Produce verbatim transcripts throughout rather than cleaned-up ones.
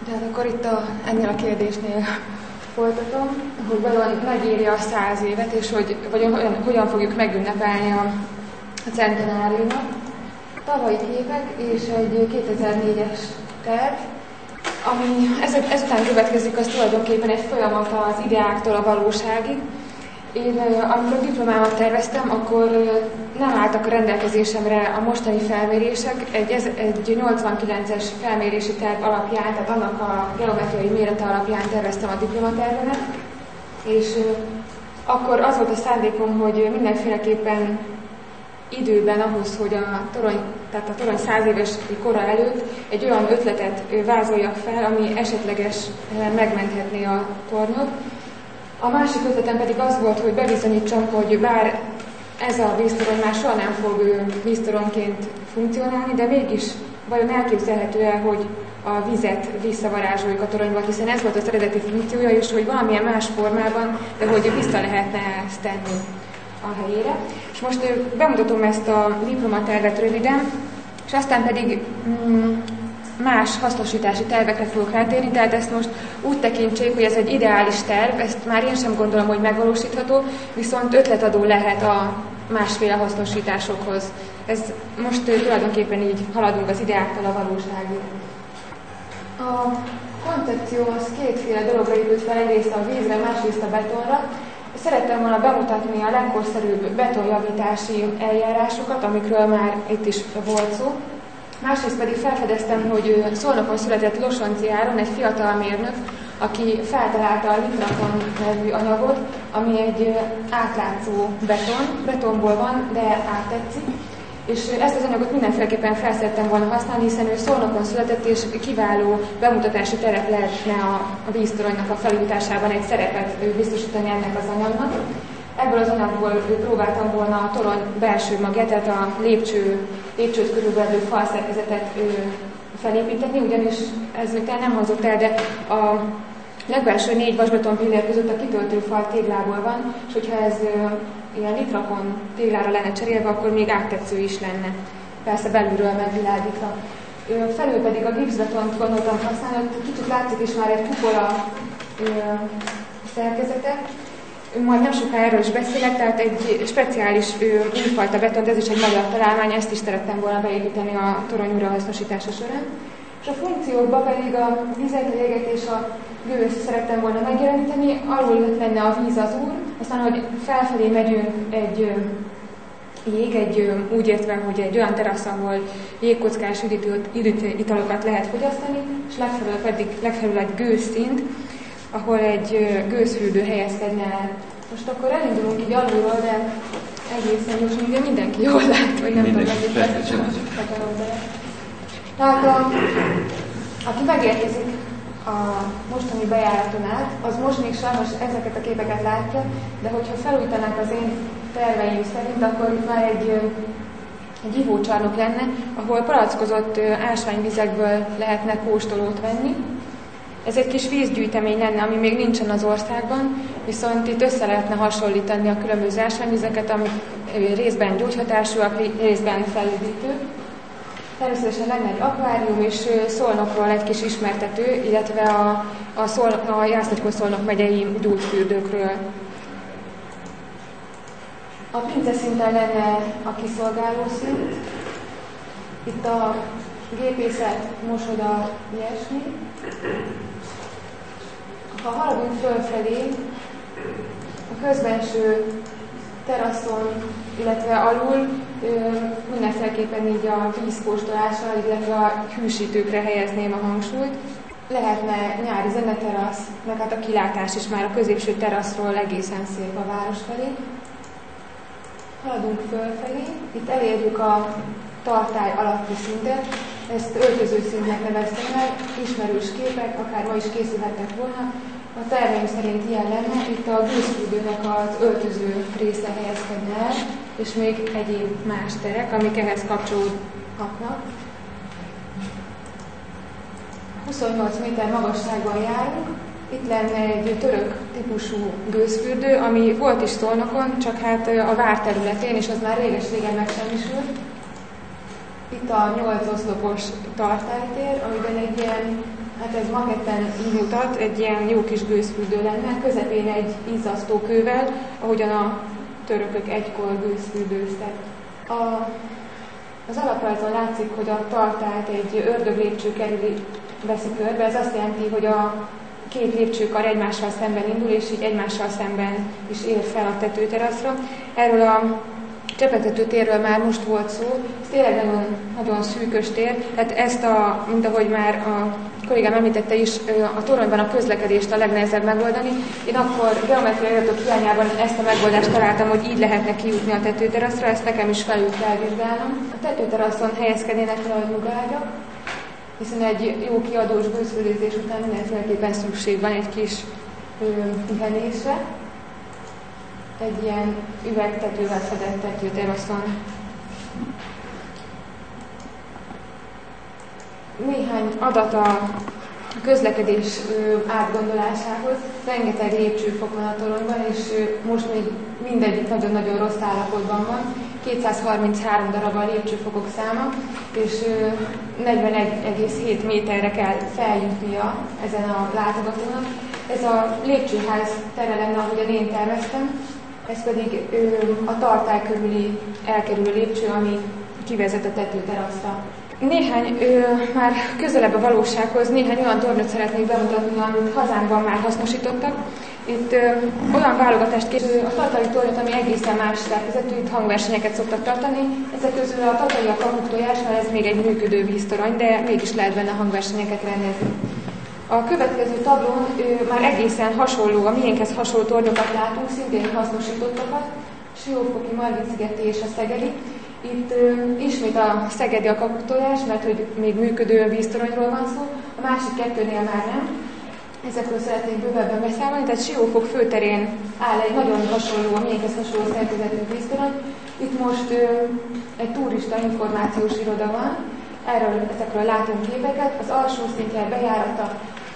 Tehát akkor itt a, ennél a kérdésnél folytatom, hogy vajon megéri a száz évet, és hogy vajon hogyan, hogyan fogjuk megünnepelni a, a centenáriumot. Tavalyi képek és egy kétezer-négyes terv, ami ezután következik, az tulajdonképpen egy folyamat az ideáktól a valóságig. Én, amikor diplomámat terveztem, akkor nem álltak a rendelkezésemre a mostani felmérések. Egy, egy nyolcvankilences felmérési terv alapján, tehát annak a geometriai mérete alapján terveztem a diplomatervemet. És akkor az volt a szándékom, hogy mindenféleképpen időben ahhoz, hogy a torony, tehát a torony száz éves kora előtt egy olyan ötletet vázoljak fel, ami esetleges megmenthetné a tornyot. A másik ötletem pedig az volt, hogy bebizonyítsam, hogy bár ez a víztorony már soha nem fog víztoronyként funkcionálni, de mégis vajon elképzelhető-e, hogy a vizet visszavarázsoljuk a toronyba, hiszen ez volt az eredeti funkciója, és hogy valamilyen más formában, de hogy vissza lehetne ezt tenni a helyére. És most bemutatom ezt a diplomatervet röviden, és aztán pedig mm, más hasznosítási tervekre fogok rátérni, tehát ezt most úgy tekintsék, hogy ez egy ideális terv, ezt már én sem gondolom, hogy megvalósítható, viszont ötletadó lehet a másféle hasznosításokhoz. Ez most tulajdonképpen így haladunk az ideáktól a valóságig. A koncepció az kétféle dologra épült fel, egyrészt a vízre, másrészt a betonra. Szerettem volna bemutatni a legkorszerűbb betonjavítási eljárásokat, amikről már itt is volt szó. Másrészt pedig felfedeztem, hogy Szolnokon született Losonczy Áron, egy fiatal mérnök, aki feltalálta a Litrakon nevű anyagot, ami egy átlátszó beton, betonból van, de áttetszik. És ezt az anyagot mindenféleképpen felszerettem volna használni, hiszen ő Szolnokon született, és kiváló bemutatási terep lehetne a, a víztoronynak a felújításában egy szerepet biztosítani ennek az anyagnak. Ebből az anyagból próbáltam volna a torony belső magettet, a lépcső, lépcsőt körülbelül falszerkezetet felépíteni, ugyanis ez utána nem hozott el, de a legbelső négy vasbeton pillér között a kitöltőfal téglából van, és hogyha ez ilyen Litrakon téglára lenne cserélve, akkor még áttetsző is lenne. Persze belülről megvilágítva. Felül pedig a gipszbetont gondoltam használni, hogy kicsit látszik is már egy kupola szerkezete. Majd nem soká erről is beszélek, tehát egy speciális újfajta betont, ez is egy magyar találmány, ezt is szerettem volna beépíteni a torony újrahasznosítása során. És a funkciókban pedig a vizet, a jeget és a gőzt szerettem volna megjeleníteni, alul lenne a víz az úr, aztán, hogy felfelé megyünk egy jég, egy, úgy értve, hogy egy olyan terasz, ahol jégkockás üdítőitalokat lehet fogyasztani, és legfelül pedig legfelül egy gőzszint, ahol egy gőzfürdő helyezkedne el. Most akkor elindulunk így alulról, de egészen jó, és mindenki jól lát, hogy nem tudom, hogy ezt Tehát a, aki megérkezik a mostani bejáraton át, az most még sajnos ezeket a képeket látja, de hogyha felújtanák az én terveim szerint, akkor itt már egy, egy ivócsarnok lenne, ahol palackozott ásványvizekből lehetne kóstolót venni. Ez egy kis vízgyűjtemény lenne, ami még nincsen az országban, viszont itt össze lehetne hasonlítani a különböző ásványvizeket, amik részben gyógyhatásúak, részben felüdítők. Természetesen lenne egy akvárium, és Szolnokról egy kis ismertető, illetve a, a, Szol, a Jász-Nagykun-Szolnok megyei gyógyfürdőkről. A pince szinten lenne a kiszolgáló szint. Itt a gépészet, mosoda, ilyesmi. Ha haladunk fölfelé, a közbenső teraszon, illetve alul mindenféleképpen így a vízkóstolásra, illetve a hűsítőkre helyezném a hangsúlyt. Lehetne nyári zeneterasz, meg hát a kilátás is már a középső teraszról egészen szép a város felé. Haladunk fölfelé, itt elérjük a tartály alatti szintet, ezt öltözőszintnek neveztem el, ismerős képek, akár ma is készülhettek volna. A terveim szerint ilyen lenne, itt a gőzfürdőnek az öltöző része helyezkedne el, és még egyéb más terek, amik ehhez kapcsolódhatnak. huszonnyolc méter magasságban járunk, itt lenne egy török típusú gőzfürdő, ami volt is Szolnokon, csak hát a vár területén, és az már réges-régen megsemmisült. Itt a nyolc oszlopos tartálytér, amiben egy ilyen hát ez maketten így mutat, egy ilyen jó kis gőzfürdő lenne, közepén egy izzasztó kővel, ahogyan a törökök egykor gőzfürdőztek. A, az alaprajzon látszik, hogy a tartályt egy ördög lépcső kerüli, veszi körbe, ez azt jelenti, hogy a két lépcsőkar egymással szemben indul, és így egymással szemben is ér fel a tetőteraszra. Erről a csepegtető térről már most volt szó, ez tényleg nagyon, nagyon szűkös tér, tehát ezt a, mint ahogy már a kollégám említette is, a toronyban a közlekedést a legnehezebb megoldani. Én akkor geometriai adatok hiányában ezt a megoldást találtam, hogy így lehetne kijutni a tetőteraszra, ezt nekem is felül kell vizsgálnom. A tetőteraszon helyezkednének el a nyugágyak, hiszen egy jó kiadós gőzfürdőzés után mindenféleképpen szükség van egy kis pihenésre. Egy ilyen üvegtetővel fedett tetőteraszon. Néhány adat a közlekedés átgondolásához. Rengeteg lépcsőfok van a toronyban, és most még mindegyik nagyon-nagyon rossz állapotban van. kétszázharminchárom darab a lépcsőfokok száma, és negyvenegy egész hét méterre kell feljutnia ezen a látogatónak. Ez a lépcsőház tere lenne, ahogyan én terveztem, ez pedig a tartály körüli elkerülő lépcső, ami kivezet a tetőteraszra. Néhány, ö, már közelebb a valósághoz, néhány olyan tornyot szeretnék bemutatni, amit hazánkban már hasznosítottak. Itt ö, olyan válogatást képző a tartali tornyot, ami egészen más szerkezetű, itt hangversenyeket szoktak tartani. Ezek közül a tartali a kakuktojás, mert ez még egy működő víztorony, de mégis lehet benne hangversenyeket rendezni. A következő tablón ö, már egészen hasonló, a miénkhez hasonló tornyokat látunk, szintén hasznosítottakat, Siófoki, Margit-szigeti és a szegedi. Itt ö, ismét a szegedi a kakuktojás, mert hogy még működő víztoronyról van szó, a másik kettőnél már nem. Ezekről szeretnék bővebben beszámolni, tehát Siófok főterén áll egy nagyon hasonló, a miénkhez hasonló szerkezetű víztorony. Itt most ö, egy turista információs iroda van, erről, ezekről látunk képeket, az alsó szintje bejárata,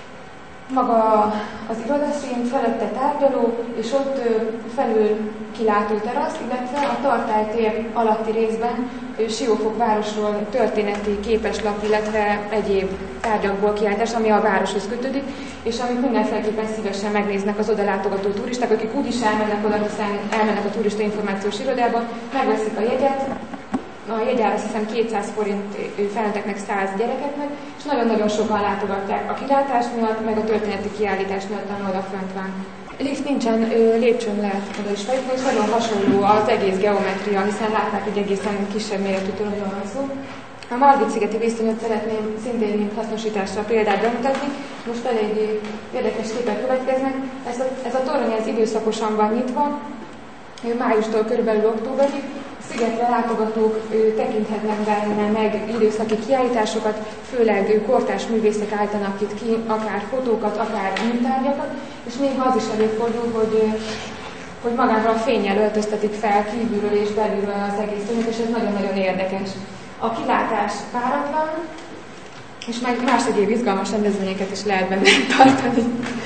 maga az irodaszint, felette tárgyaló, és ott felül kilátó terasz, illetve a tartálytér alatti részben Siófok városról történeti képeslap, illetve egyéb tárgyakból kiállítás, ami a városhoz kötődik, és amit mindenféleképpen szívesen megnéznek az oda látogató turisták, akik úgyis elmennek oda, hiszen elmennek a turista információs irodába, megveszik a jegyet, a jegyár azt hiszem kétszáz forint felnőtteknek, száz gyerekeknek, és nagyon-nagyon sokan látogatják a kilátás miatt, meg a történeti kiállítás miatt, ami odafönt van. Lift nincsen, lépcsőn lehet oda is feljutni, és nagyon hasonló az egész geometria, hiszen látták, hogy egészen kisebb méretű toronyról van szó. A Margit-szigeti víztornyot szeretném szintén mint hasznosításra példát bemutatni. Most eléggé érdekes képek következnek. Ez a, ez a torony ez időszakosan van nyitva, májustól körülbelül októberig. Szigetre látogatók tekinthetnek benne meg időszaki kiállításokat, főleg kortárs művészek állítanak itt ki, akár fotókat, akár műtárgyakat, és néha az is előfordul, hogy, hogy magával a fénnyel öltöztetik fel kívülről és belülről az egész tornyot, és ez nagyon-nagyon érdekes. A kilátás páratlan, és meg más egyéb izgalmas rendezvényeket is lehet benne tartani.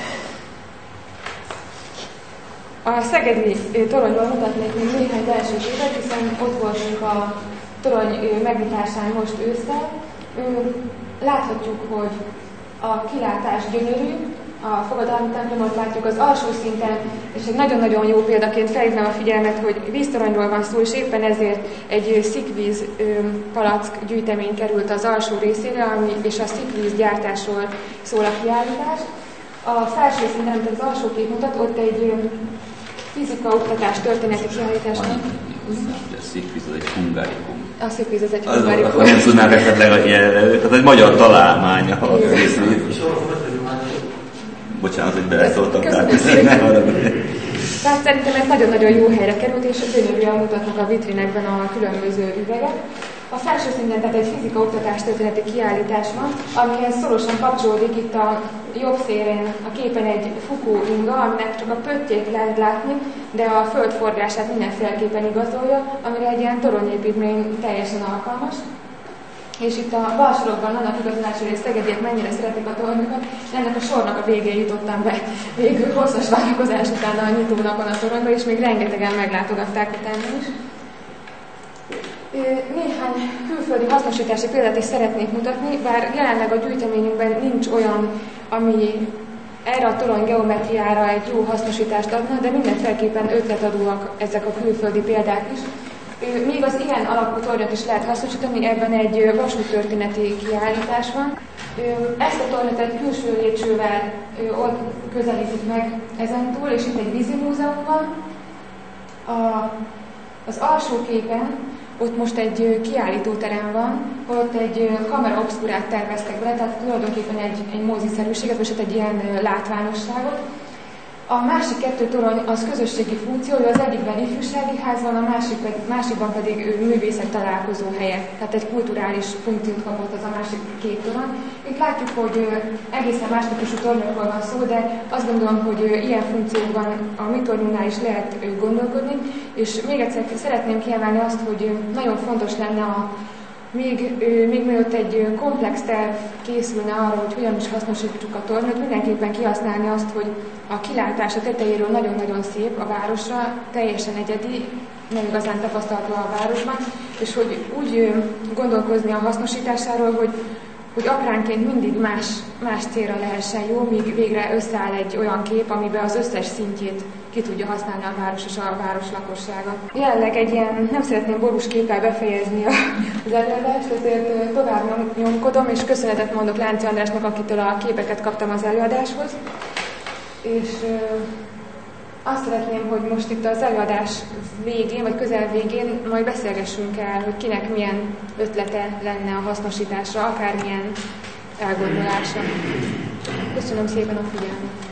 A szegedi toronyról mutatnék még néhány belső képet, hiszen ott voltunk a torony megnyitásán most ősszel. Láthatjuk, hogy a kilátás gyönyörű, a fogadalmi templomot látjuk az alsó szinten, és egy nagyon-nagyon jó példaként felhívnám a figyelmet, hogy víztoronyról van szó, és éppen ezért egy szikvíz palack gyűjtemény került az alsó részére, ami, és a szikvíz gyártásról szól a kiállítás. A felső szinten, amit az alsó kép mutat, ott egy fizika oktatás történeti kiállítás van. A szikvíz az egy hungarikum. A szikvíz az egy hungarikum. Akkor nem tudnák esetleg a jelenlő, tehát egy magyar találmánya a szikvíz. Bocsánat, hogy beleszóltam. Tehát szerintem ez nagyon-nagyon jó helyre került, és gyönyörűen mutatnak a vitrinekben a különböző üvegek. A felső szinten tehát egy fizika oktatás történeti kiállítás van, amihez szorosan kapcsolódik itt a jobb szélén a képen egy Fukó inga, aminek csak a pöttyét lehet látni, de a földforgását mindenféleképpen igazolja, amire egy ilyen toronyépítmény teljesen alkalmas. És itt a bal sorokban annak igazolása, hogy a szegediek mennyire szeretik a tornyokat, és ennek a sornak a végén jutottam be végül hosszas várakozás után a nyitónapon a toronyba, és még rengetegen meglátogatták utána is. Néhány külföldi hasznosítási példát is szeretnék mutatni, bár jelenleg a gyűjteményünkben nincs olyan, ami erre a torony geometriára egy jó hasznosítást adna, de mindenféleképpen ötletadóak ezek a külföldi példák is. Még az ilyen alapú tornyot is lehet hasznosítani, ebben egy vasúttörténeti kiállítás van. Ezt a tornyot egy külső lépcsővel közelítik meg ezentúl, és itt egy vízimúzeum van. A, az alsó képen ott most egy kiállítóterem van, ott egy kamera obszkurát terveztek bele, tehát tulajdonképpen egy, egy moziszerűséget, vagy egy ilyen látványosságot. A másik kettő torony az közösségi funkciója, az egyikben ifjúsági ház van, a másik, másikban pedig művészek találkozó helye, tehát egy kulturális funkciót kapott az a másik két torony. Itt látjuk, hogy egészen más típusú tornyokról van szó, de azt gondolom, hogy ilyen funkciókban a mi tornyunknál is lehet gondolkodni, és még egyszer szeretném kiemelni azt, hogy nagyon fontos lenne a Még, még mielőtt egy komplex terv készülne arra, hogy hogyan is hasznosítsuk a tornyot, mindenképpen kihasználni azt, hogy a kilátás a tetejéről nagyon-nagyon szép a városra, teljesen egyedi, nem igazán tapasztalható a városban, és hogy úgy gondolkozni a hasznosításáról, hogy, hogy apránként mindig más, más célra lehessen jó, míg végre összeáll egy olyan kép, amiben az összes szintjét ki tudja használni a város és a város lakossága. Jelenleg egy ilyen, nem szeretném borús képpel befejezni az előadást, ezért tovább nyomkodom, és köszönetet mondok Lánci Andrásnak, akitől a képeket kaptam az előadáshoz. És azt szeretném, hogy most itt az előadás végén, vagy közel végén majd beszélgessünk el, hogy kinek milyen ötlete lenne a hasznosításra, akármilyen elgondolása. Köszönöm szépen a figyelmet!